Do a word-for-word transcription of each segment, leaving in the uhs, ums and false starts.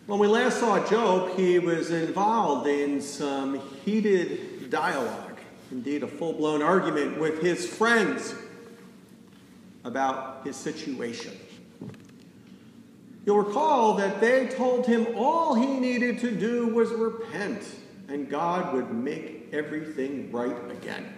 When we last saw Job, he was involved in some heated dialogue, indeed a full-blown argument with his friends about his situation. You'll recall that they told him all he needed to do was repent, and God would make everything right again.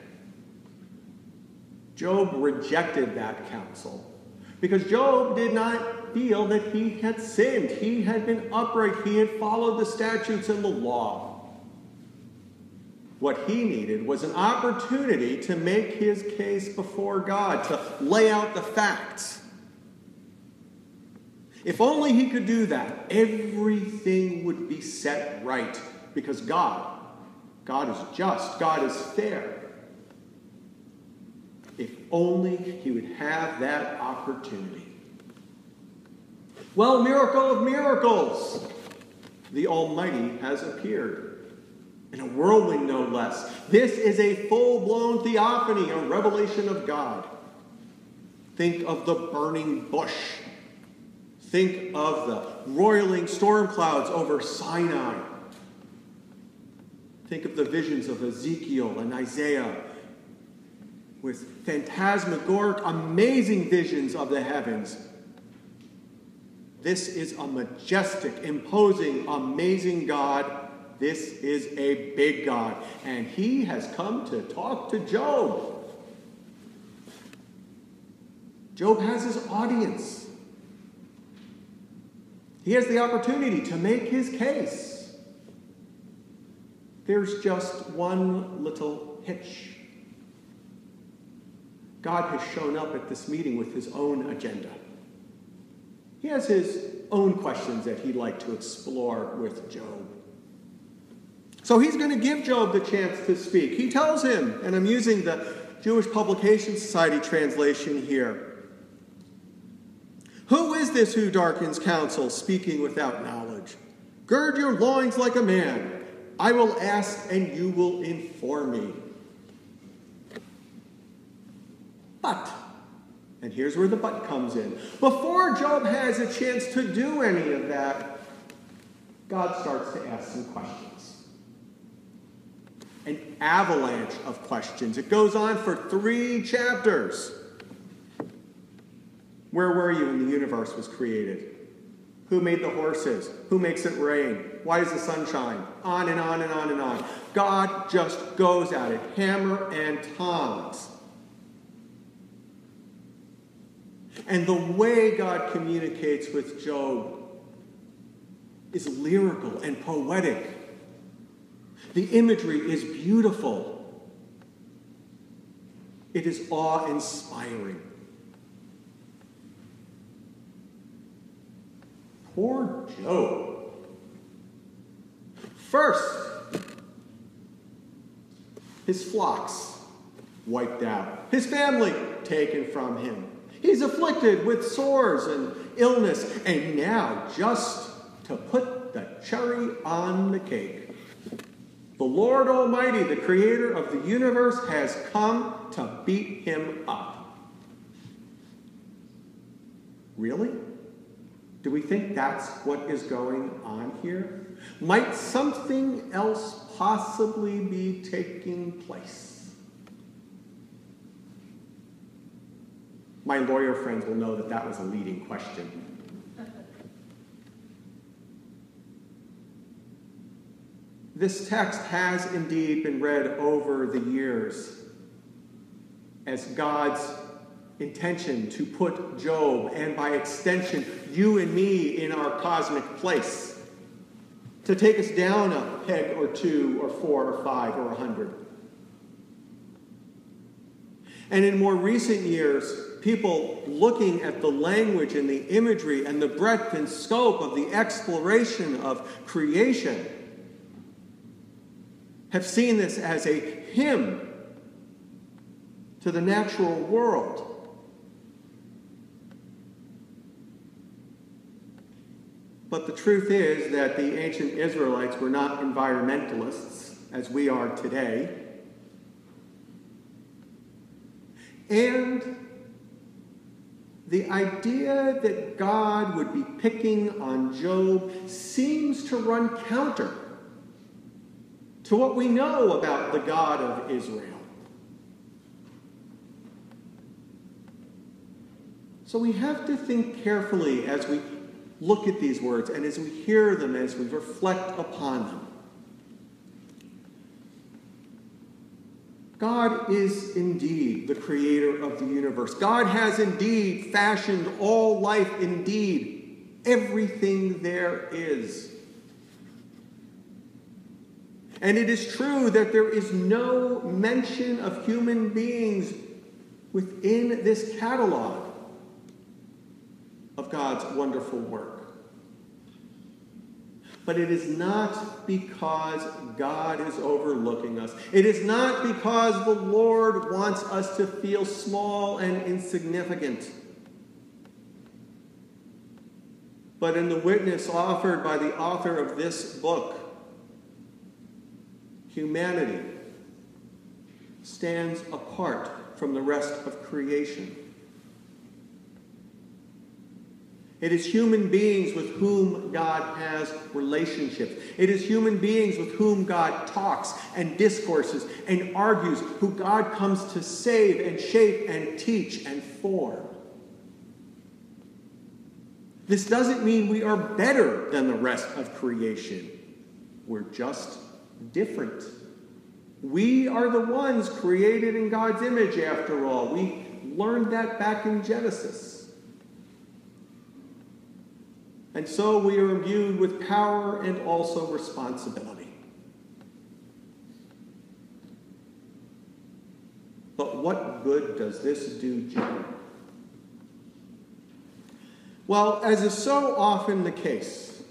Job rejected that counsel because Job did not feel that he had sinned. He had been upright. He had followed the statutes and the law. What he needed was an opportunity to make his case before God, to lay out the facts. If only he could do that, everything would be set right, because God, God is just, God is fair. If only he would have that opportunity. Well, miracle of miracles, the Almighty has appeared, in a whirlwind no less. This is a full-blown theophany, a revelation of God. Think of the burning bush. Think of the roiling storm clouds over Sinai. Think of the visions of Ezekiel and Isaiah with phantasmagoric, amazing visions of the heavens. This is a majestic, imposing, amazing God. This is a big God. And he has come to talk to Job. Job has his audience. He has the opportunity to make his case. There's just one little hitch. God has shown up at this meeting with his own agenda. He has his own questions that he'd like to explore with Job. So he's going to give Job the chance to speak. He tells him, and I'm using the Jewish Publication Society translation here, "Who is this who darkens counsel, speaking without knowledge? Gird your loins like a man. I will ask, and you will inform me." But, and here's where the but comes in, before Job has a chance to do any of that, God starts to ask some questions. An avalanche of questions. It goes on for three chapters. Where were you when the universe was created? Who made the horses? Who makes it rain? Why does the sun shine? On and on and on and on. God just goes at it, hammer and tongs. And the way God communicates with Job is lyrical and poetic. The imagery is beautiful. It is awe-inspiring. Poor Job. First, his flocks wiped out. His family taken from him. He's afflicted with sores and illness. And now, just to put the cherry on the cake, the Lord Almighty, the creator of the universe, has come to beat him up. Really? Do we think that's what is going on here? Might something else possibly be taking place? My lawyer friends will know that that was a leading question. This text has indeed been read over the years as God's intention to put Job, and by extension, you and me, in our cosmic place, to take us down a peg or two or four or five or a hundred. And in more recent years, people looking at the language and the imagery and the breadth and scope of the exploration of creation have seen this as a hymn to the natural world. But the truth is that the ancient Israelites were not environmentalists as we are today. And the idea that God would be picking on Job seems to run counter to what we know about the God of Israel. So we have to think carefully as we look at these words and as we hear them, as we reflect upon them. God is indeed the creator of the universe. God has indeed fashioned all life, indeed, everything there is. And it is true that there is no mention of human beings within this catalog of God's wonderful work. But it is not because God is overlooking us. It is not because the Lord wants us to feel small and insignificant. But in the witness offered by the author of this book, humanity stands apart from the rest of creation. It is human beings with whom God has relationships. It is human beings with whom God talks and discourses and argues, who God comes to save and shape and teach and form. This doesn't mean we are better than the rest of creation. We're just different. We are the ones created in God's image, after all. We learned that back in Genesis. And so we are imbued with power and also responsibility. But what good does this do Job? Well, as is so often the case,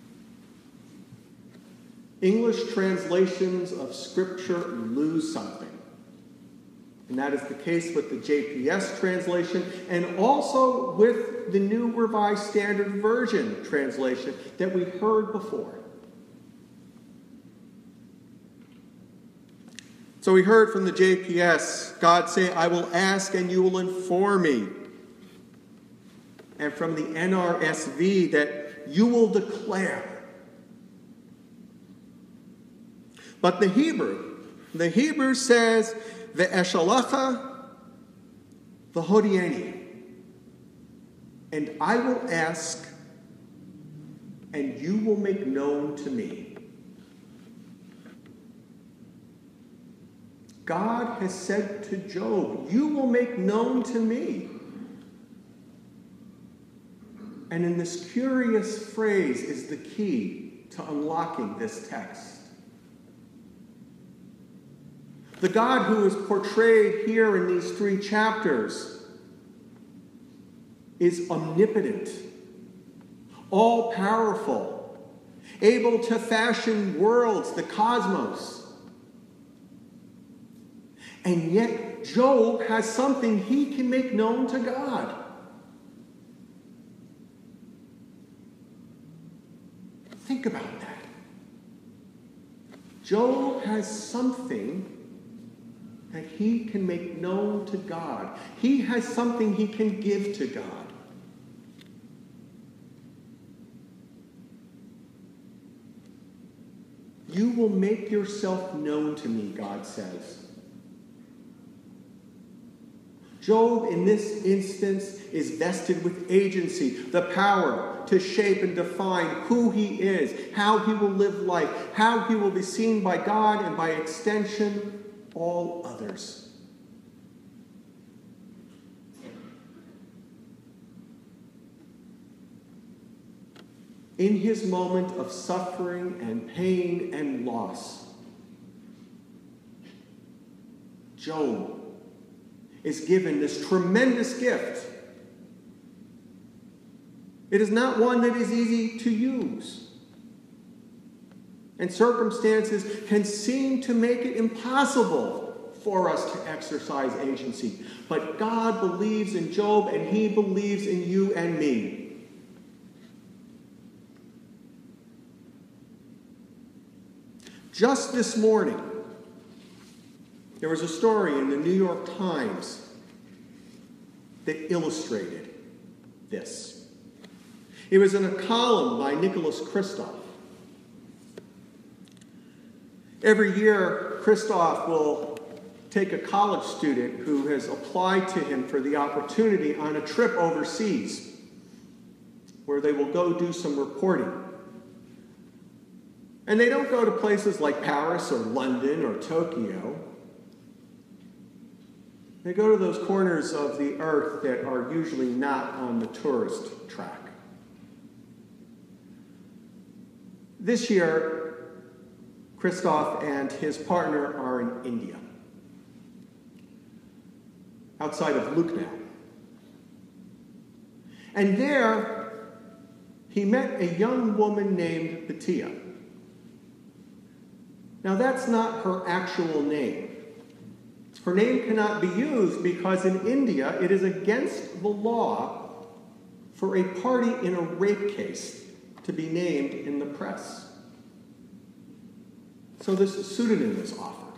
English translations of Scripture lose something. And that is the case with the J P S translation and also with the New Revised Standard Version translation that we heard before. So we heard from the J P S, God say, I will ask and you will inform me. And from the N R S V, that you will declare. But the Hebrew, the Hebrew says, Ve'eshalacha v'hodieni. And I will ask, and you will make known to me. God has said to Job, you will make known to me. And in this curious phrase is the key to unlocking this text. The God who is portrayed here in these three chapters is omnipotent, all-powerful, able to fashion worlds, the cosmos. And yet Job has something he can make known to God. Think about that. Job has something that he can make known to God. He has something he can give to God. You will make yourself known to me, God says. Job, in this instance, is vested with agency, the power to shape and define who he is, how he will live life, how he will be seen by God, and by extension, all others. In his moment of suffering and pain and loss, Job is given this tremendous gift. It is not one that is easy to use. And circumstances can seem to make it impossible for us to exercise agency. But God believes in Job, and he believes in you and me. Just this morning, there was a story in the New York Times that illustrated this. It was in a column by Nicholas Kristof. Every year, Kristof will take a college student who has applied to him for the opportunity on a trip overseas, where they will go do some reporting. And they don't go to places like Paris or London or Tokyo. They go to those corners of the earth that are usually not on the tourist track. This year, Kristof and his partner are in India, outside of Lucknow. And there, he met a young woman named Batiya. Now, that's not her actual name. Her name cannot be used because in India it is against the law for a party in a rape case to be named in the press. So this pseudonym is offered.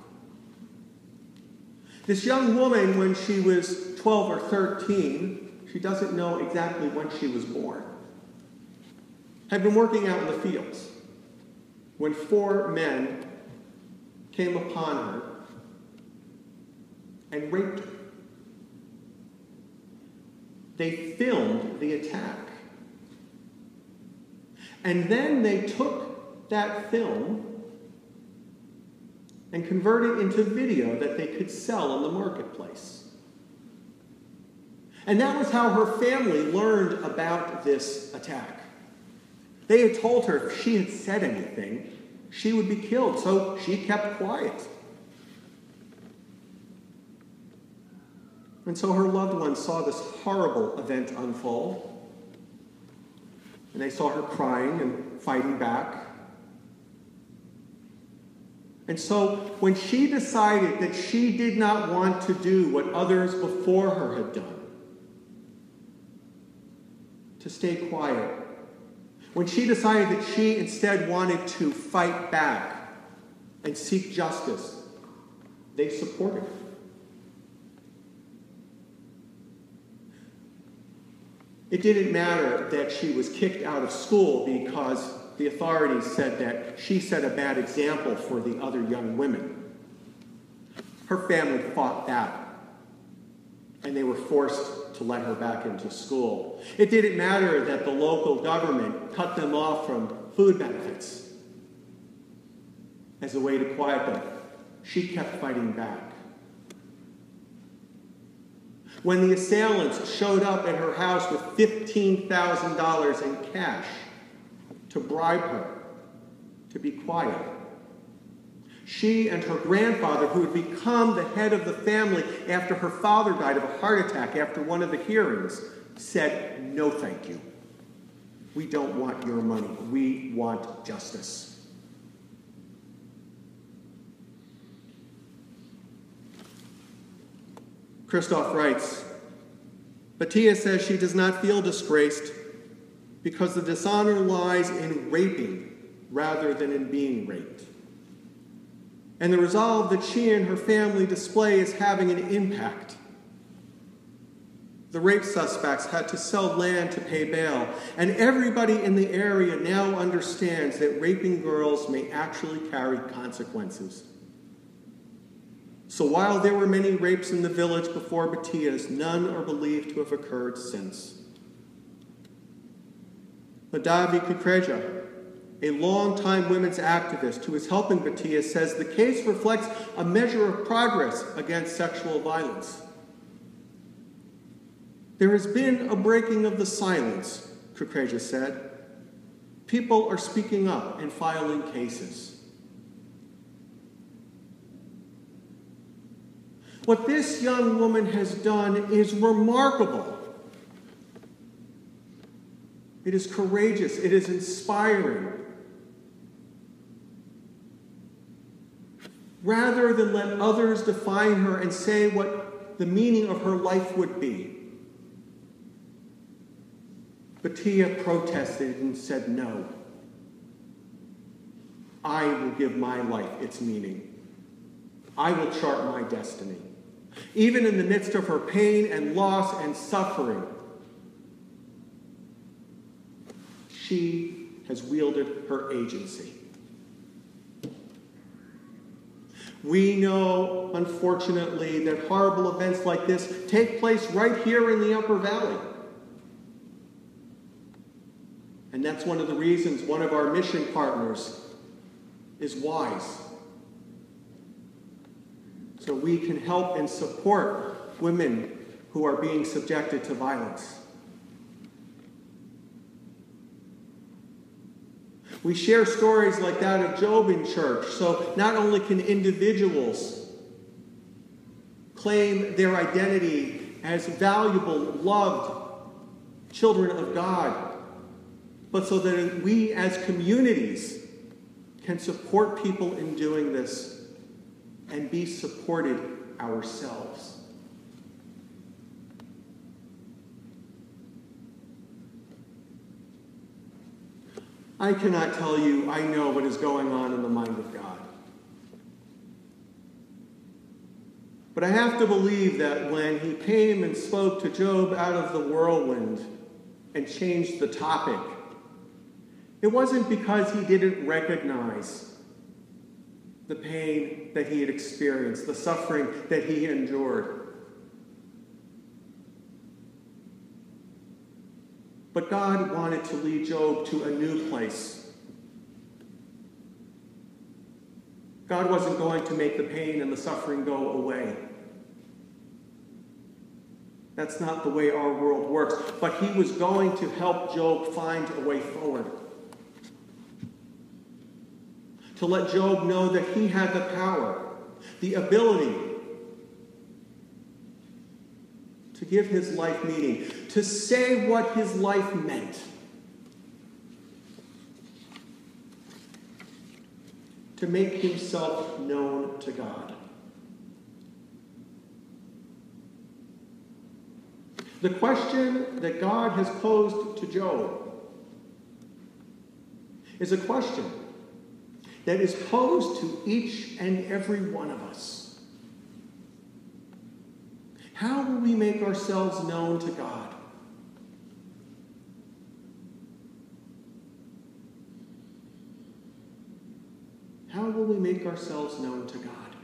This young woman, when she was twelve or thirteen, she doesn't know exactly when she was born, had been working out in the fields when four men came upon her and raped her. They filmed the attack. And then they took that film and converted it into video that they could sell in the marketplace. And that was how her family learned about this attack. They had told her if she had said anything, she would be killed, so she kept quiet. And so her loved ones saw this horrible event unfold, and they saw her crying and fighting back. And so when she decided that she did not want to do what others before her had done, to stay quiet, when she decided that she instead wanted to fight back and seek justice, they supported her. It didn't matter that she was kicked out of school because the authorities said that she set a bad example for the other young women. Her family fought that, and they were forced to let her back into school. It didn't matter that the local government cut them off from food benefits as a way to quiet them. She kept fighting back. When the assailants showed up at her house with fifteen thousand dollars in cash to bribe her to be quiet, she and her grandfather, who had become the head of the family after her father died of a heart attack after one of the hearings, said, "No, thank you. We don't want your money. We want justice." Kristof writes, Batiya says she does not feel disgraced because the dishonor lies in raping rather than in being raped. And the resolve that she and her family display is having an impact. The rape suspects had to sell land to pay bail, and everybody in the area now understands that raping girls may actually carry consequences. So while there were many rapes in the village before Batiya's, none are believed to have occurred since. Madhavi Kukreja, a longtime women's activist who is helping Batiya, says the case reflects a measure of progress against sexual violence. There has been a breaking of the silence, Kukreja said. People are speaking up and filing cases. What this young woman has done is remarkable. It is courageous. It is inspiring. Rather than let others define her and say what the meaning of her life would be, Batiya protested and said, "No. I will give my life its meaning. I will chart my destiny." Even in the midst of her pain and loss and suffering, she has wielded her agency. We know, unfortunately, that horrible events like this take place right here in the Upper Valley. And that's one of the reasons one of our mission partners is WISE. So we can help and support women who are being subjected to violence. We share stories like that of Job in church, so not only can individuals claim their identity as valuable, loved children of God, but so that we as communities can support people in doing this and be supported ourselves. I cannot tell you I know what is going on in the mind of God. But I have to believe that when he came and spoke to Job out of the whirlwind and changed the topic, it wasn't because he didn't recognize the pain that he had experienced, the suffering that he had endured. But God wanted to lead Job to a new place. God wasn't going to make the pain and the suffering go away. That's not the way our world works. But he was going to help Job find a way forward. To let Job know that he had the power, the ability to give his life meaning, to say what his life meant, to make himself known to God. The question that God has posed to Job is a question that is posed to each and every one of us. How will we make ourselves known to God? How will we make ourselves known to God?